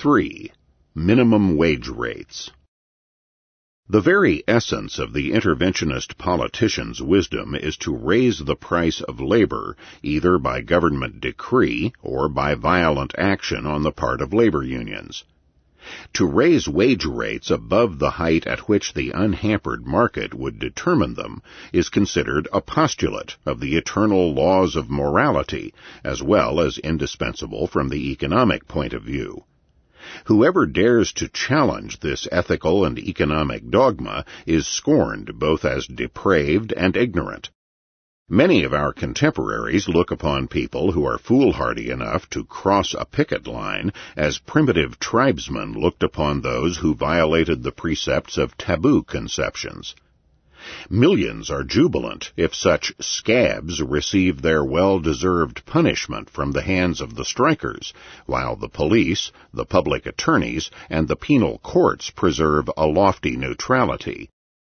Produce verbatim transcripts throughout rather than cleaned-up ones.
three. Minimum wage rates. The very essence of the interventionist politician's wisdom is to raise the price of labor either by government decree or by violent action on the part of labor unions. To raise wage rates above the height at which the unhampered market would determine them is considered a postulate of the eternal laws of morality, as well as indispensable from the economic point of view. Whoever dares to challenge this ethical and economic dogma is scorned both as depraved and ignorant. Many of our contemporaries look upon people who are foolhardy enough to cross a picket line as primitive tribesmen looked upon those who violated the precepts of taboo conceptions. Millions are jubilant if such scabs receive their well-deserved punishment from the hands of the strikers, while the police, the public attorneys, and the penal courts preserve a lofty neutrality.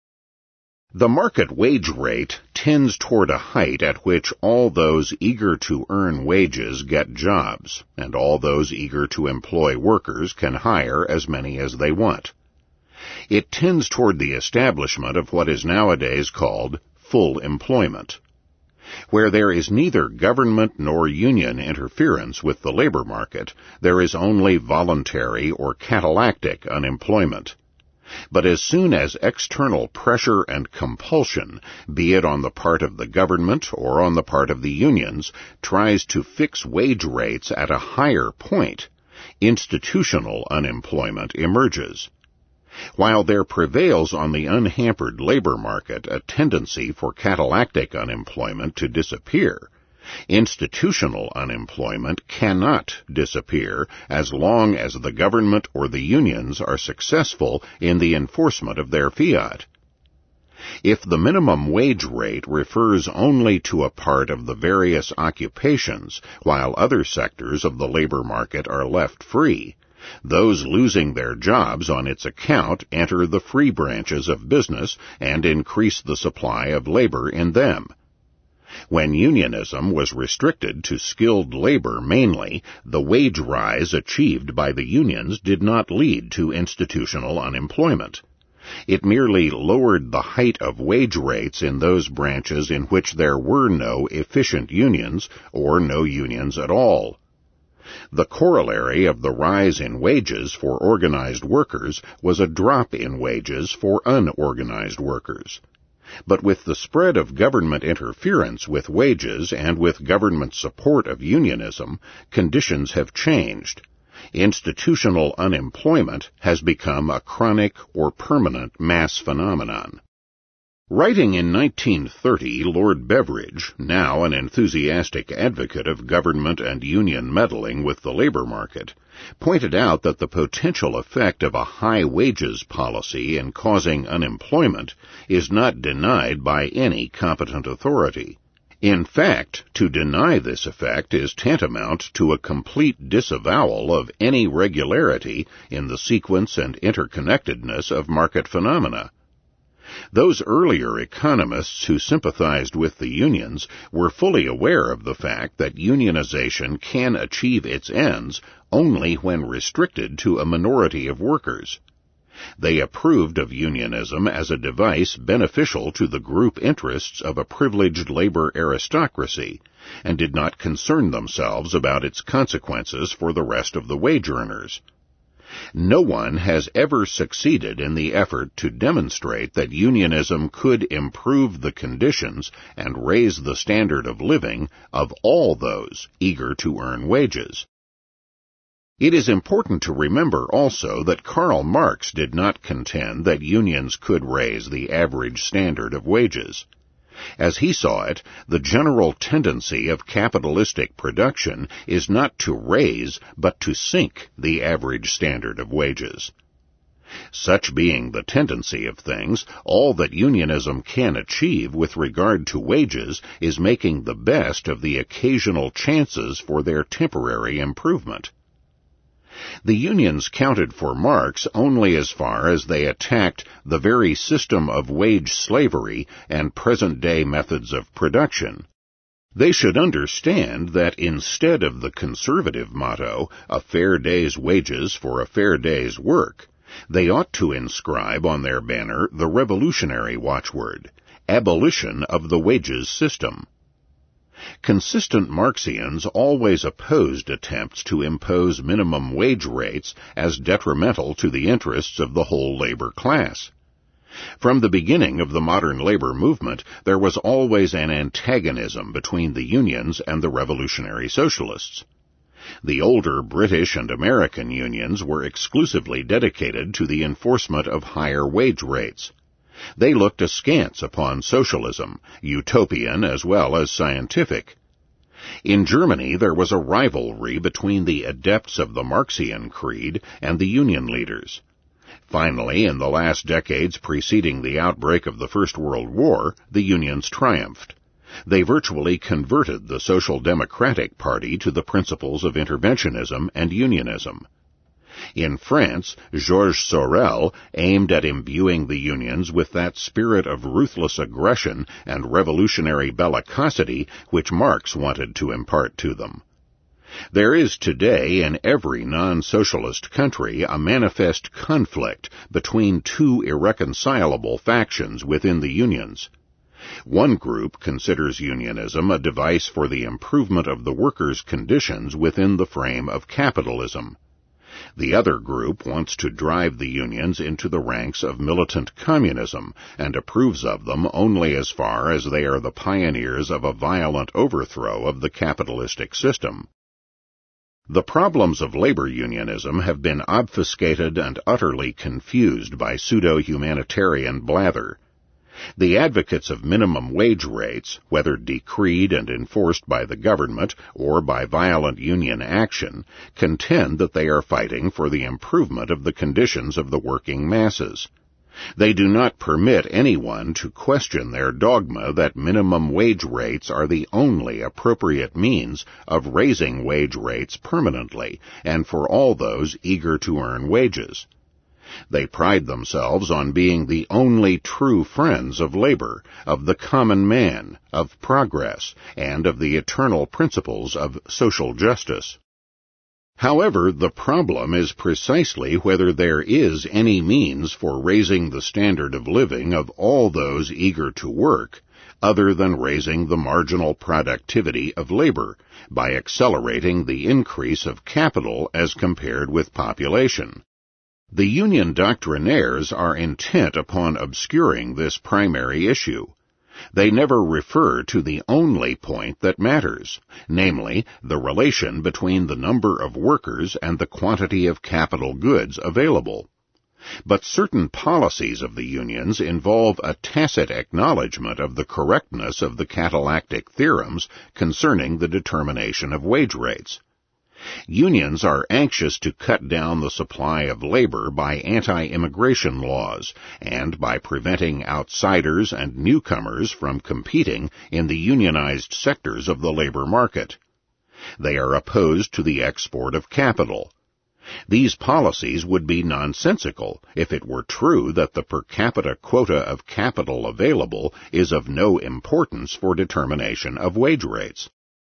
The market wage rate tends toward a height at which all those eager to earn wages get jobs, and all those eager to employ workers can hire as many as they want. It tends toward the establishment of what is nowadays called full employment. Where there is neither government nor union interference with the labor market, there is only voluntary or catalactic unemployment. But as soon as external pressure and compulsion, be it on the part of the government or on the part of the unions, tries to fix wage rates at a higher point, institutional unemployment emerges. While there prevails on the unhampered labor market a tendency for catalactic unemployment to disappear, institutional unemployment cannot disappear as long as the government or the unions are successful in the enforcement of their fiat. If the minimum wage rate refers only to a part of the various occupations, while other sectors of the labor market are left free, those losing their jobs on its account enter the free branches of business and increase the supply of labor in them. When unionism was restricted to skilled labor mainly, the wage rise achieved by the unions did not lead to institutional unemployment. It merely lowered the height of wage rates in those branches in which there were no efficient unions or no unions at all. The corollary of the rise in wages for organized workers was a drop in wages for unorganized workers. But with the spread of government interference with wages and with government support of unionism, conditions have changed. Institutional unemployment has become a chronic or permanent mass phenomenon. Writing in nineteen thirty, Lord Beveridge, now an enthusiastic advocate of government and union meddling with the labor market, pointed out that the potential effect of a high wages policy in causing unemployment is not denied by any competent authority. In fact, to deny this effect is tantamount to a complete disavowal of any regularity in the sequence and interconnectedness of market phenomena. Those earlier economists who sympathized with the unions were fully aware of the fact that unionization can achieve its ends only when restricted to a minority of workers. They approved of unionism as a device beneficial to the group interests of a privileged labor aristocracy, and did not concern themselves about its consequences for the rest of the wage earners. No one has ever succeeded in the effort to demonstrate that unionism could improve the conditions and raise the standard of living of all those eager to earn wages. It is important to remember also that Karl Marx did not contend that unions could raise the average standard of wages. As he saw it, the general tendency of capitalistic production is not to raise, but to sink the average standard of wages. Such being the tendency of things, all that unionism can achieve with regard to wages is making the best of the occasional chances for their temporary improvement. The unions counted for Marx only as far as they attacked the very system of wage slavery and present-day methods of production. They should understand that instead of the conservative motto, a fair day's wages for a fair day's work, they ought to inscribe on their banner the revolutionary watchword, abolition of the wages system. Consistent Marxians always opposed attempts to impose minimum wage rates as detrimental to the interests of the whole labor class. From the beginning of the modern labor movement, there was always an antagonism between the unions and the revolutionary socialists. The older British and American unions were exclusively dedicated to the enforcement of higher wage rates. They looked askance upon socialism, utopian as well as scientific. In Germany, there was a rivalry between the adepts of the Marxian creed and the union leaders. Finally, in the last decades preceding the outbreak of the First World War, the unions triumphed. They virtually converted the Social Democratic Party to the principles of interventionism and unionism. In France, Georges Sorel aimed at imbuing the unions with that spirit of ruthless aggression and revolutionary bellicosity which Marx wanted to impart to them. There is today in every non-socialist country a manifest conflict between two irreconcilable factions within the unions. One group considers unionism a device for the improvement of the workers' conditions within the frame of capitalism. The other group wants to drive the unions into the ranks of militant communism and approves of them only as far as they are the pioneers of a violent overthrow of the capitalistic system. The problems of labor unionism have been obfuscated and utterly confused by pseudo-humanitarian blather. The advocates of minimum wage rates, whether decreed and enforced by the government or by violent union action, contend that they are fighting for the improvement of the conditions of the working masses. They do not permit anyone to question their dogma that minimum wage rates are the only appropriate means of raising wage rates permanently and for all those eager to earn wages. They pride themselves on being the only true friends of labor, of the common man, of progress, and of the eternal principles of social justice. However, the problem is precisely whether there is any means for raising the standard of living of all those eager to work, other than raising the marginal productivity of labor by accelerating the increase of capital as compared with population. The union doctrinaires are intent upon obscuring this primary issue. They never refer to the only point that matters, namely, the relation between the number of workers and the quantity of capital goods available. But certain policies of the unions involve a tacit acknowledgment of the correctness of the catallactic theorems concerning the determination of wage rates. Unions are anxious to cut down the supply of labor by anti-immigration laws and by preventing outsiders and newcomers from competing in the unionized sectors of the labor market. They are opposed to the export of capital. These policies would be nonsensical if it were true that the per capita quota of capital available is of no importance for determination of wage rates.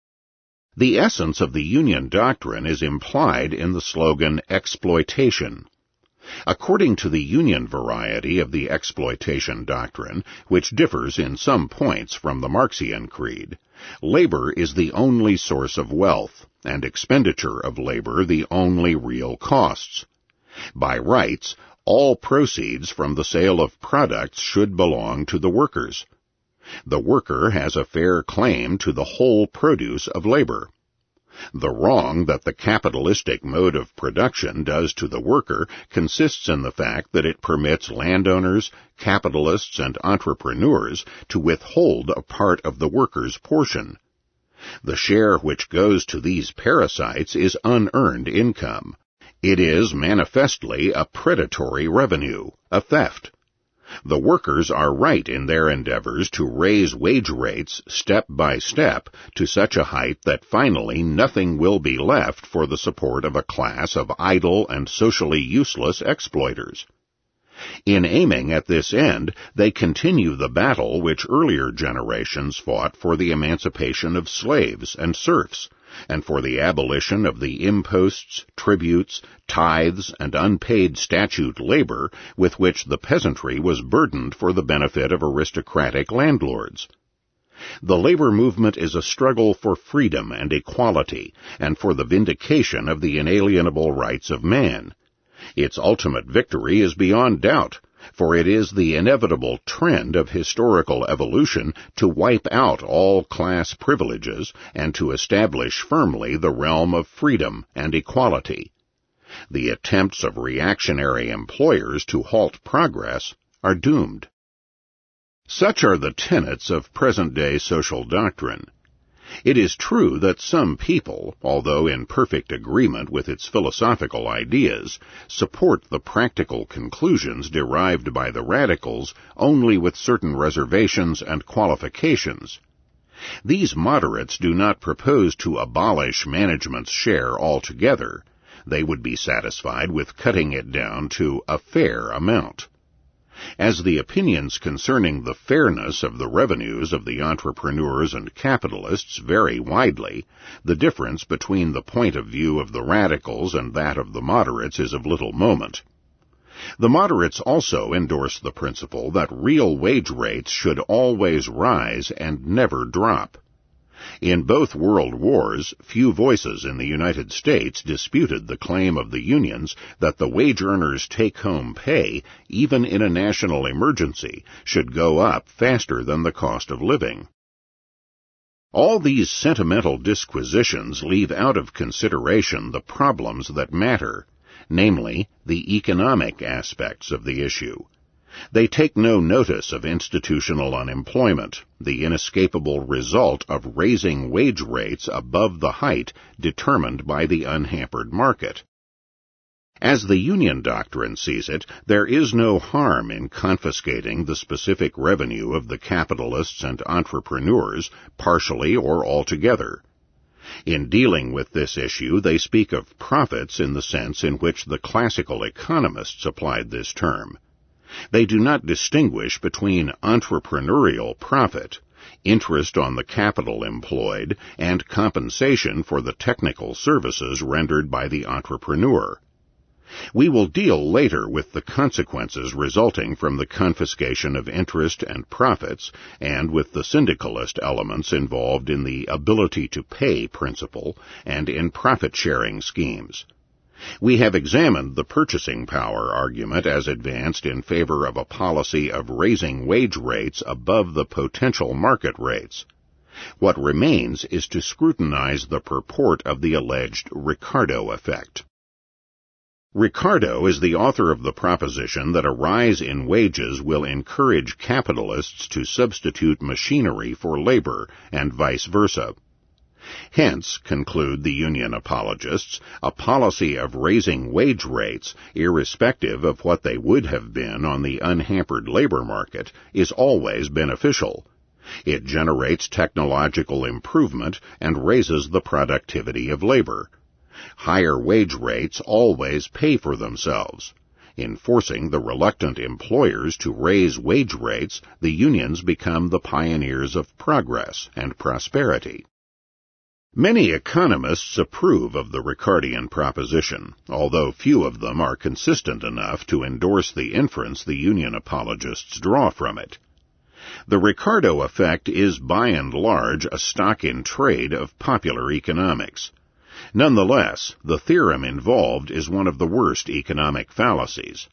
The essence of the union doctrine is implied in the slogan exploitation. According to the union variety of the exploitation doctrine, which differs in some points from the Marxian creed, labor is the only source of wealth, and expenditure of labor the only real costs. By rights, all proceeds from the sale of products should belong to the workers. The worker has a fair claim to the whole produce of labor. The wrong that the capitalistic mode of production does to the worker consists in the fact that it permits landowners, capitalists, and entrepreneurs to withhold a part of the worker's portion. The share which goes to these parasites is unearned income. It is manifestly a predatory revenue, a theft. The workers are right in their endeavors to raise wage rates step by step to such a height that finally nothing will be left for the support of a class of idle and socially useless exploiters. In aiming at this end, they continue the battle which earlier generations fought for the emancipation of slaves and serfs, and for the abolition of the imposts, tributes, tithes, and unpaid statute labor with which the peasantry was burdened for the benefit of aristocratic landlords. The labor movement is a struggle for freedom and equality, and for the vindication of the inalienable rights of man. Its ultimate victory is beyond doubt, for it is the inevitable trend of historical evolution to wipe out all class privileges and to establish firmly the realm of freedom and equality. The attempts of reactionary employers to halt progress are doomed. Such are the tenets of present-day social doctrine. It is true that some people, although in perfect agreement with its philosophical ideas, support the practical conclusions derived by the radicals only with certain reservations and qualifications. These moderates do not propose to abolish management's share altogether. They would be satisfied with cutting it down to a fair amount. As the opinions concerning the fairness of the revenues of the entrepreneurs and capitalists vary widely, the difference between the point of view of the radicals and that of the moderates is of little moment. The moderates also endorse the principle that real wage rates should always rise and never drop. In both world wars, few voices in the United States disputed the claim of the unions that the wage earners' take-home pay, even in a national emergency, should go up faster than the cost of living. All these sentimental disquisitions leave out of consideration the problems that matter, namely, the economic aspects of the issue. They take no notice of institutional unemployment, the inescapable result of raising wage rates above the height determined by the unhampered market. As the union doctrine sees it, there is no harm in confiscating the specific revenue of the capitalists and entrepreneurs, partially or altogether. In dealing with this issue, they speak of profits in the sense in which the classical economists applied this term. They do not distinguish between entrepreneurial profit, interest on the capital employed, and compensation for the technical services rendered by the entrepreneur. We will deal later with the consequences resulting from the confiscation of interest and profits, and with the syndicalist elements involved in the ability to pay principle and in profit-sharing schemes. We have examined the purchasing power argument as advanced in favor of a policy of raising wage rates above the potential market rates. What remains is to scrutinize the purport of the alleged Ricardo effect. Ricardo is the author of the proposition that a rise in wages will encourage capitalists to substitute machinery for labor, and vice versa. Hence, conclude the union apologists, a policy of raising wage rates, irrespective of what they would have been on the unhampered labor market, is always beneficial. It generates technological improvement and raises the productivity of labor. Higher wage rates always pay for themselves. In forcing the reluctant employers to raise wage rates, the unions become the pioneers of progress and prosperity. Many economists approve of the Ricardian proposition, although few of them are consistent enough to endorse the inference the union apologists draw from it. The Ricardo effect is by and large a stock-in-trade of popular economics. Nonetheless, the theorem involved is one of the worst economic fallacies.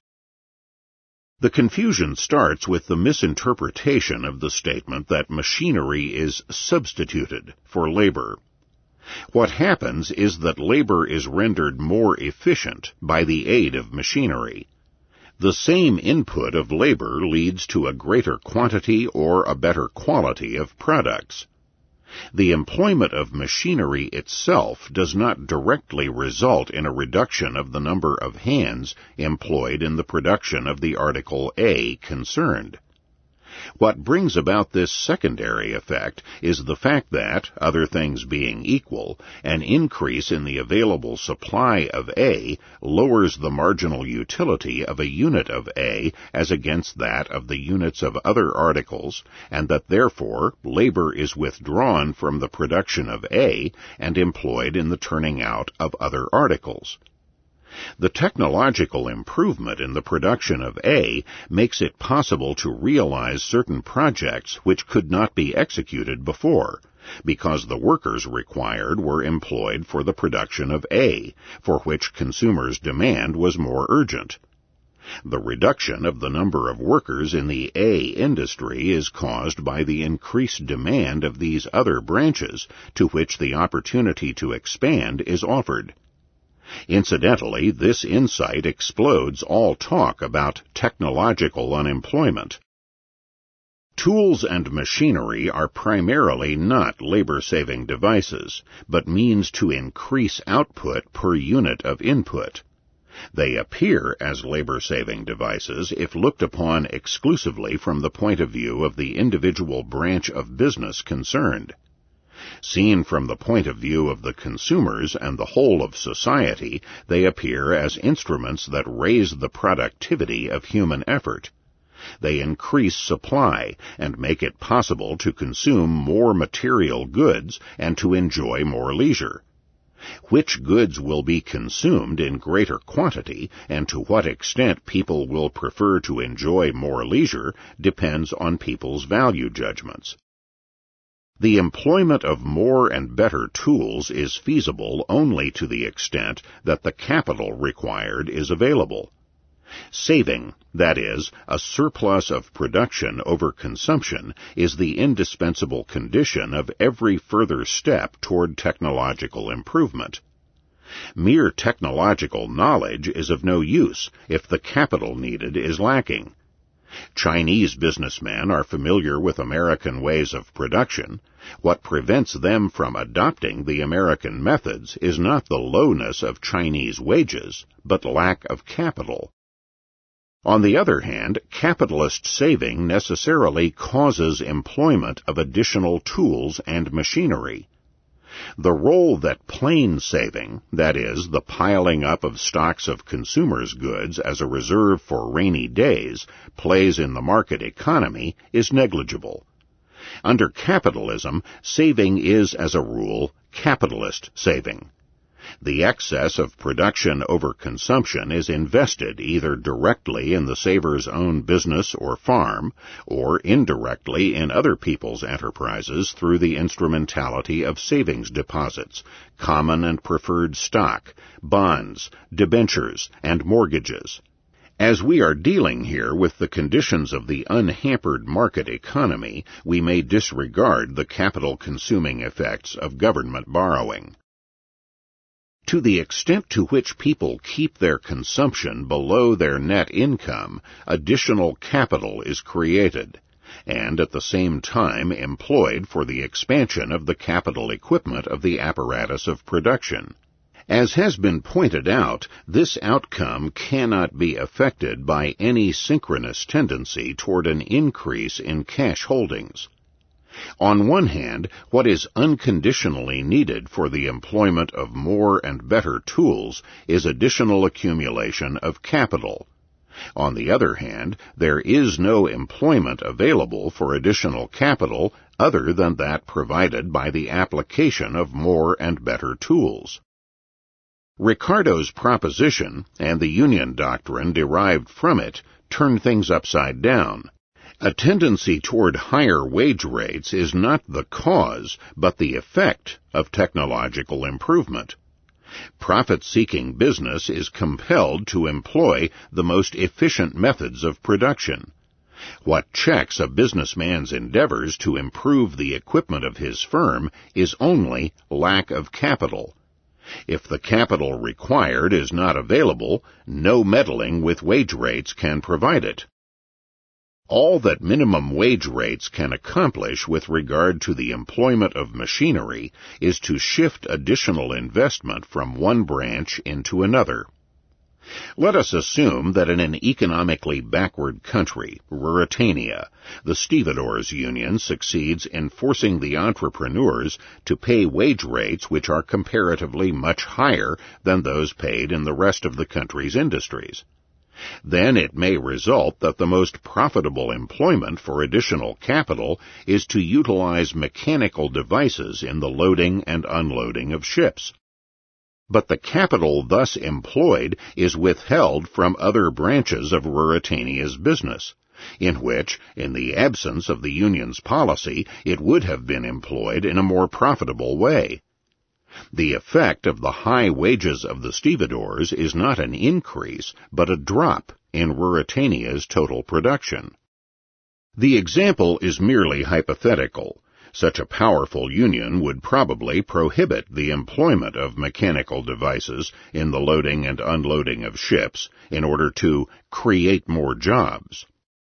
The confusion starts with the misinterpretation of the statement that machinery is substituted for labor. What happens is that labor is rendered more efficient by the aid of machinery. The same input of labor leads to a greater quantity or a better quality of products. The employment of machinery itself does not directly result in a reduction of the number of hands employed in the production of the article A concerned. What brings about this secondary effect is the fact that, other things being equal, an increase in the available supply of A lowers the marginal utility of a unit of A as against that of the units of other articles, and that therefore labor is withdrawn from the production of A and employed in the turning out of other articles. The technological improvement in the production of A makes it possible to realize certain projects which could not be executed before, because the workers required were employed for the production of A, for which consumers' demand was more urgent. The reduction of the number of workers in the A industry is caused by the increased demand of these other branches, to which the opportunity to expand is offered. Incidentally, this insight explodes all talk about technological unemployment. Tools and machinery are primarily not labor-saving devices, but means to increase output per unit of input. They appear as labor-saving devices if looked upon exclusively from the point of view of the individual branch of business concerned. Seen from the point of view of the consumers and the whole of society, they appear as instruments that raise the productivity of human effort. They increase supply and make it possible to consume more material goods and to enjoy more leisure. Which goods will be consumed in greater quantity and to what extent people will prefer to enjoy more leisure depends on people's value judgments. The employment of more and better tools is feasible only to the extent that the capital required is available. Saving, that is, a surplus of production over consumption, is the indispensable condition of every further step toward technological improvement. Mere technological knowledge is of no use if the capital needed is lacking. Chinese businessmen are familiar with American ways of production. What prevents them from adopting the American methods is not the lowness of Chinese wages, but lack of capital. On the other hand, capitalist saving necessarily causes employment of additional tools and machinery. The role that plain saving, that is, the piling up of stocks of consumers' goods as a reserve for rainy days, plays in the market economy is negligible. Under capitalism, saving is, as a rule, capitalist saving. The excess of production over consumption is invested either directly in the saver's own business or farm, or indirectly in other people's enterprises through the instrumentality of savings deposits, common and preferred stock, bonds, debentures, and mortgages. As we are dealing here with the conditions of the unhampered market economy, we may disregard the capital-consuming effects of government borrowing. To the extent to which people keep their consumption below their net income, additional capital is created, and at the same time employed for the expansion of the capital equipment of the apparatus of production. As has been pointed out, this outcome cannot be affected by any synchronous tendency toward an increase in cash holdings. On one hand, what is unconditionally needed for the employment of more and better tools is additional accumulation of capital. On the other hand, there is no employment available for additional capital other than that provided by the application of more and better tools. Ricardo's proposition, and the union doctrine derived from it, turn things upside down. A tendency toward higher wage rates is not the cause, but the effect of technological improvement. Profit-seeking business is compelled to employ the most efficient methods of production. What checks a businessman's endeavors to improve the equipment of his firm is only lack of capital. If the capital required is not available, no meddling with wage rates can provide it. All that minimum wage rates can accomplish with regard to the employment of machinery is to shift additional investment from one branch into another. Let us assume that in an economically backward country, Ruritania, the stevedores union succeeds in forcing the entrepreneurs to pay wage rates which are comparatively much higher than those paid in the rest of the country's industries. Then it may result that the most profitable employment for additional capital is to utilize mechanical devices in the loading and unloading of ships. But the capital thus employed is withheld from other branches of Ruritania's business, in which, in the absence of the union's policy, it would have been employed in a more profitable way. The effect of the high wages of the stevedores is not an increase, but a drop in Ruritania's total production. The example is merely hypothetical. Such a powerful union would probably prohibit the employment of mechanical devices in the loading and unloading of ships in order to create more jobs.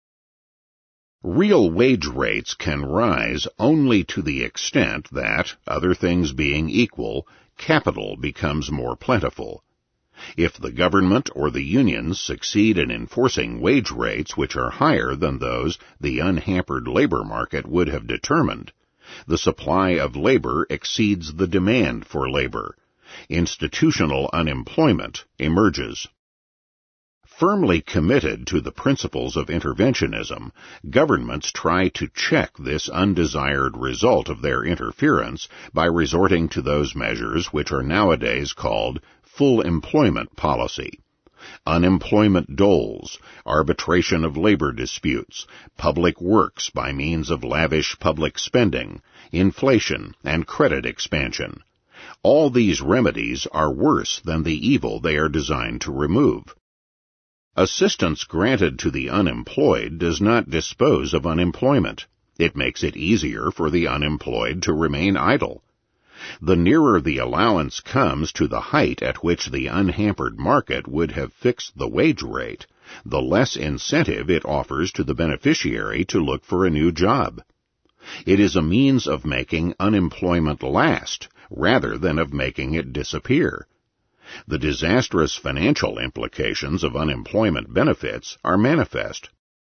Real wage rates can rise only to the extent that, other things being equal, capital becomes more plentiful. If the government or the unions succeed in enforcing wage rates which are higher than those the unhampered labor market would have determined, the supply of labor exceeds the demand for labor. Institutional unemployment emerges. Firmly committed to the principles of interventionism, governments try to check this undesired result of their interference by resorting to those measures which are nowadays called full employment policy. Unemployment doles, arbitration of labor disputes, public works by means of lavish public spending, inflation, and credit expansion. All these remedies are worse than the evil they are designed to remove. Assistance granted to the unemployed does not dispose of unemployment. It makes it easier for the unemployed to remain idle. The nearer the allowance comes to the height at which the unhampered market would have fixed the wage rate, the less incentive it offers to the beneficiary to look for a new job. It is a means of making unemployment last, rather than of making it disappear. The disastrous financial implications of unemployment benefits are manifest.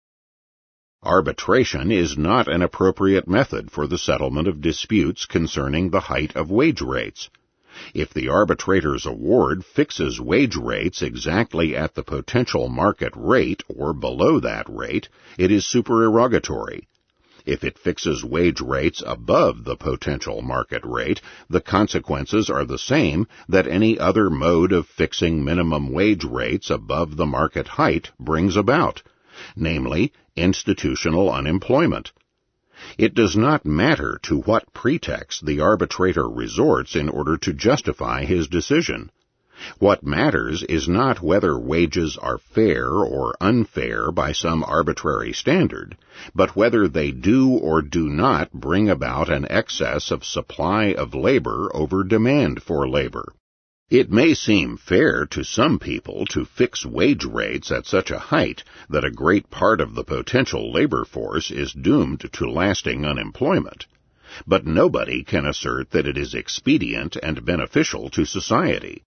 Arbitration is not an appropriate method for the settlement of disputes concerning the height of wage rates. If the arbitrator's award fixes wage rates exactly at the potential market rate or below that rate, it is supererogatory. If it fixes wage rates above the potential market rate, the consequences are the same that any other mode of fixing minimum wage rates above the market height brings about, namely, institutional unemployment. It does not matter to what pretext the arbitrator resorts in order to justify his decision. What matters is not whether wages are fair or unfair by some arbitrary standard, but whether they do or do not bring about an excess of supply of labor over demand for labor. It may seem fair to some people to fix wage rates at such a height that a great part of the potential labor force is doomed to lasting unemployment, but nobody can assert that it is expedient and beneficial to society.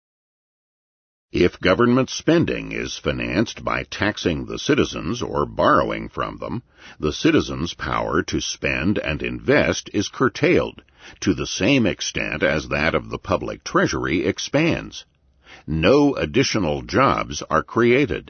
If government spending is financed by taxing the citizens or borrowing from them, the citizens' power to spend and invest is curtailed to the same extent as that of the public treasury expands. No additional jobs are created.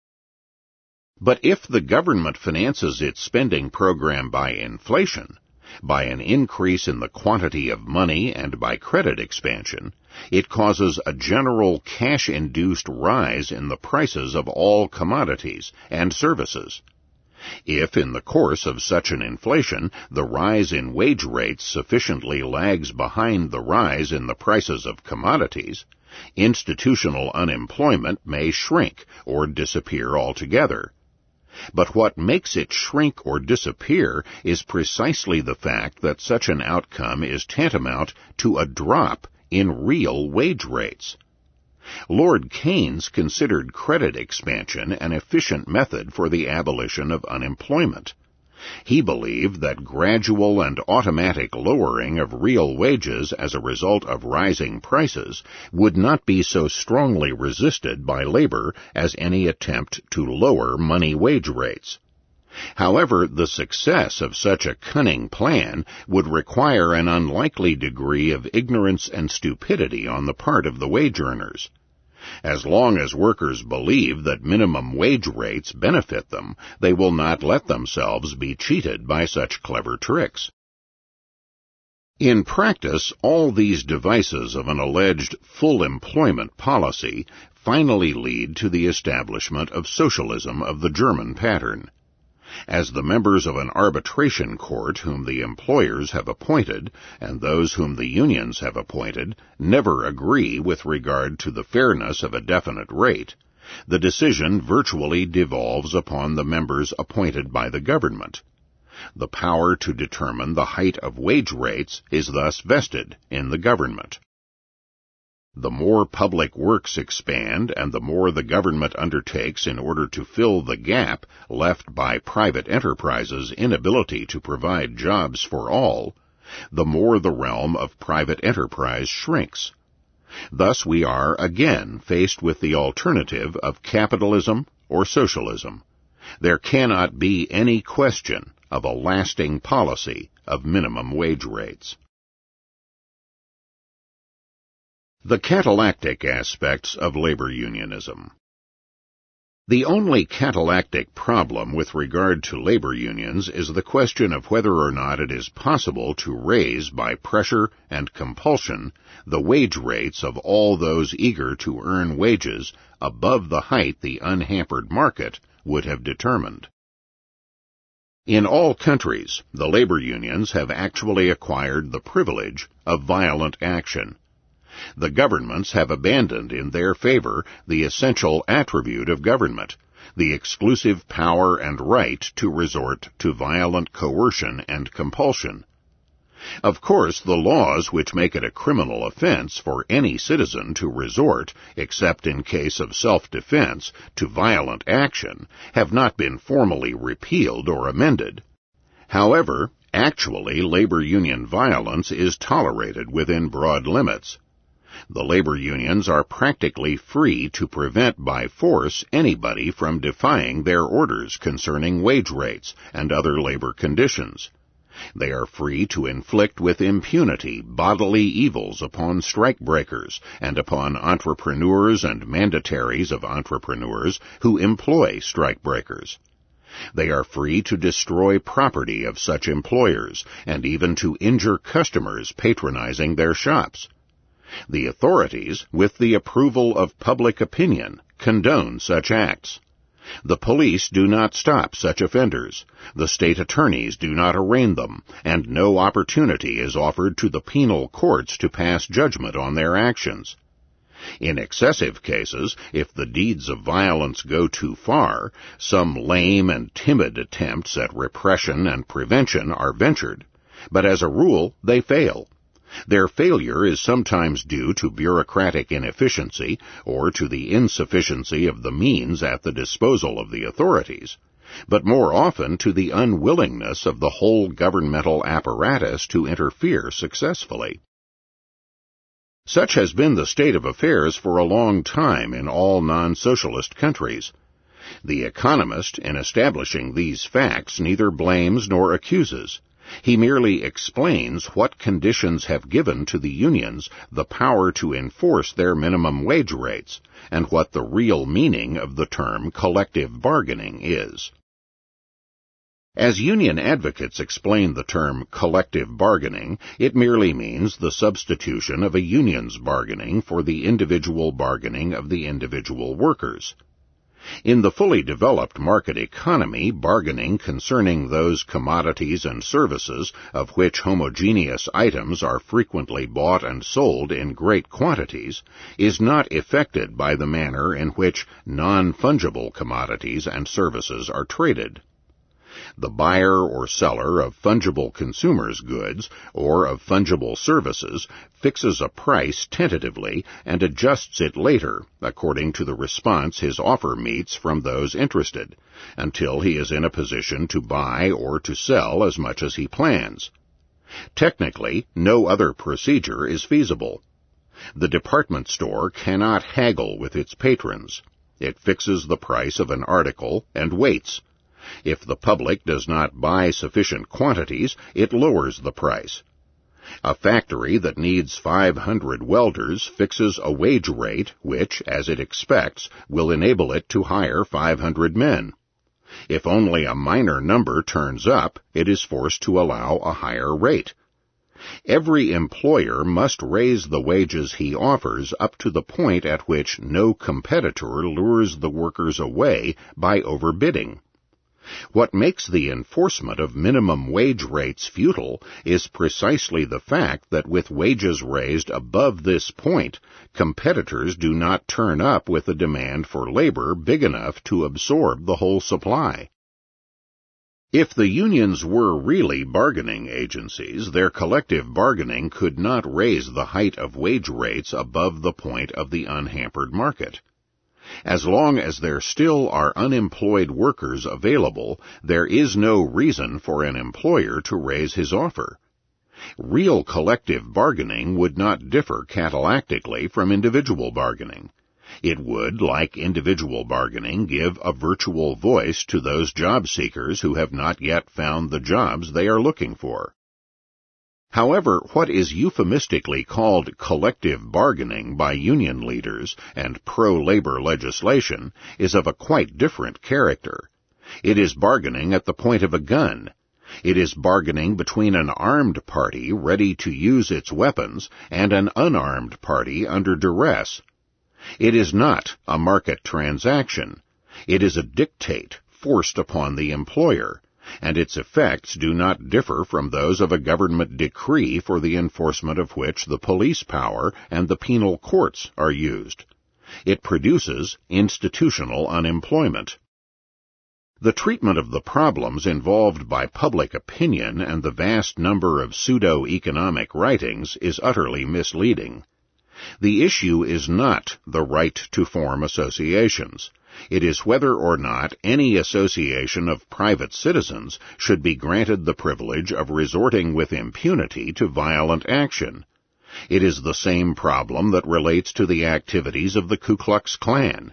But if the government finances its spending program by inflation, by an increase in the quantity of money and by credit expansion, it causes a general cash-induced rise in the prices of all commodities and services. If, in the course of such an inflation, the rise in wage rates sufficiently lags behind the rise in the prices of commodities, institutional unemployment may shrink or disappear altogether. But what makes it shrink or disappear is precisely the fact that such an outcome is tantamount to a drop in real wage rates. Lord Keynes considered credit expansion an efficient method for the abolition of unemployment. He believed that gradual and automatic lowering of real wages as a result of rising prices would not be so strongly resisted by labor as any attempt to lower money wage rates. However, the success of such a cunning plan would require an unlikely degree of ignorance and stupidity on the part of the wage earners. As long as workers believe that minimum wage rates benefit them, they will not let themselves be cheated by such clever tricks. In practice, all these devices of an alleged full employment policy finally lead to the establishment of socialism of the German pattern. As the members of an arbitration court whom the employers have appointed and those whom the unions have appointed never agree with regard to the fairness of a definite rate, the decision virtually devolves upon the members appointed by the government. The power to determine the height of wage rates is thus vested in the government. The more public works expand and the more the government undertakes in order to fill the gap left by private enterprises' inability to provide jobs for all, the more the realm of private enterprise shrinks. Thus we are again faced with the alternative of capitalism or socialism. There cannot be any question of a lasting policy of minimum wage rates. The catalactic aspects of labor unionism. The only catalactic problem with regard to labor unions is the question of whether or not it is possible to raise by pressure and compulsion the wage rates of all those eager to earn wages above the height the unhampered market would have determined. In all countries, the labor unions have actually acquired the privilege of violent action. The governments have abandoned in their favor the essential attribute of government, the exclusive power and right to resort to violent coercion and compulsion. Of course, the laws which make it a criminal offense for any citizen to resort, except in case of self-defense, to violent action, have not been formally repealed or amended. However, actually, labor union violence is tolerated within broad limits. The labor unions are practically free to prevent by force anybody from defying their orders concerning wage rates and other labor conditions. They are free to inflict with impunity bodily evils upon strikebreakers and upon entrepreneurs and mandataries of entrepreneurs who employ strikebreakers. They are free to destroy property of such employers and even to injure customers patronizing their shops. The authorities, with the approval of public opinion, condone such acts. The police do not stop such offenders, the state attorneys do not arraign them, and no opportunity is offered to the penal courts to pass judgment on their actions. In excessive cases, if the deeds of violence go too far, some lame and timid attempts at repression and prevention are ventured, but as a rule they fail. Their failure is sometimes due to bureaucratic inefficiency or to the insufficiency of the means at the disposal of the authorities, but more often to the unwillingness of the whole governmental apparatus to interfere successfully. Such has been the state of affairs for a long time in all non-socialist countries. The economist, in establishing these facts, neither blames nor accuses. He merely explains what conditions have given to the unions the power to enforce their minimum wage rates, and what the real meaning of the term collective bargaining is. As union advocates explain the term collective bargaining, it merely means the substitution of a union's bargaining for the individual bargaining of the individual workers. In the fully developed market economy, bargaining concerning those commodities and services of which homogeneous items are frequently bought and sold in great quantities is not effected by the manner in which non-fungible commodities and services are traded. The buyer or seller of fungible consumers' goods or of fungible services fixes a price tentatively and adjusts it later according to the response his offer meets from those interested, until he is in a position to buy or to sell as much as he plans. Technically, no other procedure is feasible. The department store cannot haggle with its patrons. It fixes the price of an article and waits. If the public does not buy sufficient quantities, it lowers the price. A factory that needs five hundred welders fixes a wage rate which, as it expects, will enable it to hire five hundred men. If only a minor number turns up, it is forced to allow a higher rate. Every employer must raise the wages he offers up to the point at which no competitor lures the workers away by overbidding. What makes the enforcement of minimum wage rates futile is precisely the fact that with wages raised above this point, competitors do not turn up with a demand for labor big enough to absorb the whole supply. If the unions were really bargaining agencies, their collective bargaining could not raise the height of wage rates above the point of the unhampered market. As long as there still are unemployed workers available, there is no reason for an employer to raise his offer. Real collective bargaining would not differ catalactically from individual bargaining. It would, like individual bargaining, give a virtual voice to those job seekers who have not yet found the jobs they are looking for. However, what is euphemistically called collective bargaining by union leaders and pro-labor legislation is of a quite different character. It is bargaining at the point of a gun. It is bargaining between an armed party ready to use its weapons and an unarmed party under duress. It is not a market transaction. It is a dictate forced upon the employer, and its effects do not differ from those of a government decree for the enforcement of which the police power and the penal courts are used. It produces institutional unemployment. The treatment of the problems involved by public opinion and the vast number of pseudo-economic writings is utterly misleading. The issue is not the right to form associations. It is whether or not any association of private citizens should be granted the privilege of resorting with impunity to violent action. It is the same problem that relates to the activities of the Ku Klux Klan.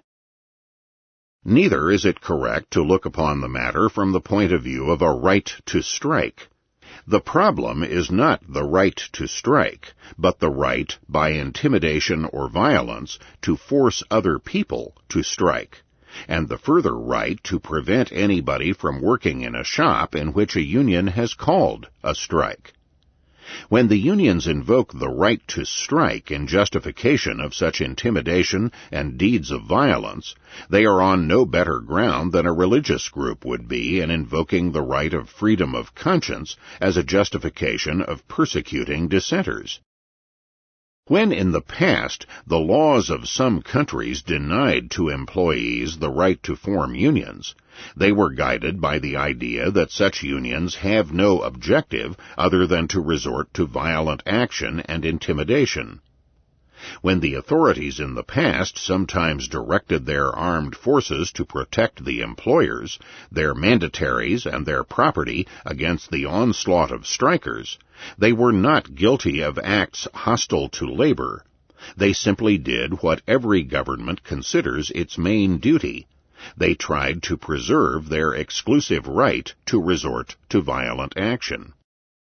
Neither is it correct to look upon the matter from the point of view of a right to strike. The problem is not the right to strike, but the right, by intimidation or violence, to force other people to strike, and the further right to prevent anybody from working in a shop in which a union has called a strike. When the unions invoke the right to strike in justification of such intimidation and deeds of violence, they are on no better ground than a religious group would be in invoking the right of freedom of conscience as a justification of persecuting dissenters. When in the past the laws of some countries denied to employees the right to form unions, they were guided by the idea that such unions have no objective other than to resort to violent action and intimidation. When the authorities in the past sometimes directed their armed forces to protect the employers, their mandataries, and their property against the onslaught of strikers, they were not guilty of acts hostile to labor. They simply did what every government considers its main duty. They tried to preserve their exclusive right to resort to violent action.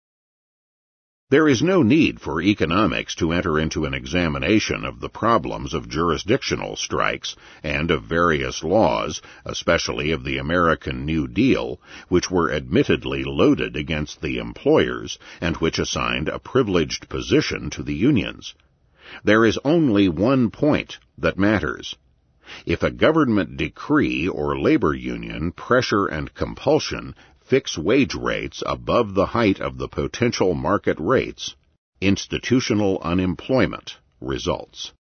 There is no need for economics to enter into an examination of the problems of jurisdictional strikes and of various laws, especially of the American New Deal, which were admittedly loaded against the employers and which assigned a privileged position to the unions. There is only one point that matters. If a government decree or labor union, pressure and compulsion fix wage rates above the height of the potential market rates, institutional unemployment results.